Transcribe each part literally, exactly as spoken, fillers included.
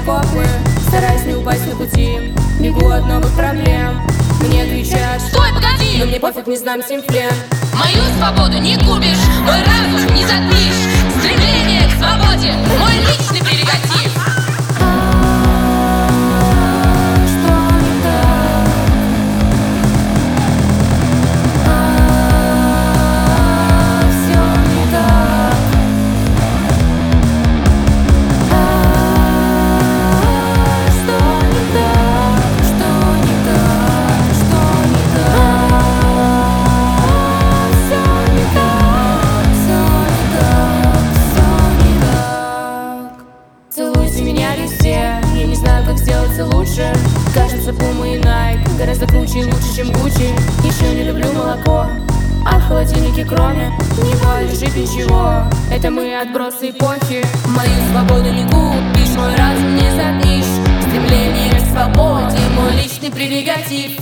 окопы, стараюсь не упасть на пути, бегу от новых проблем. Мне кричат: стой, погоди! Но мне пофиг, не сдам симфлем. Мою свободу не купишь, мой разум не затмишь. Стремление к свободе — мой личный прерогатив. Целуйте меня везде, я не знаю, как сделаться лучше. Кажется, Puma и Nike гораздо круче и лучше, чем Gucci. Еще не люблю молоко, а в холодильнике кроме него лежит ничего. Это мы отбросы эпохи. Мою свободу не купишь, мой разум не затмишь. Стремление к свободе — мой личный прерогатив.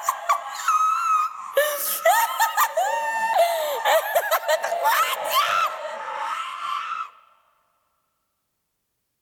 Хватит!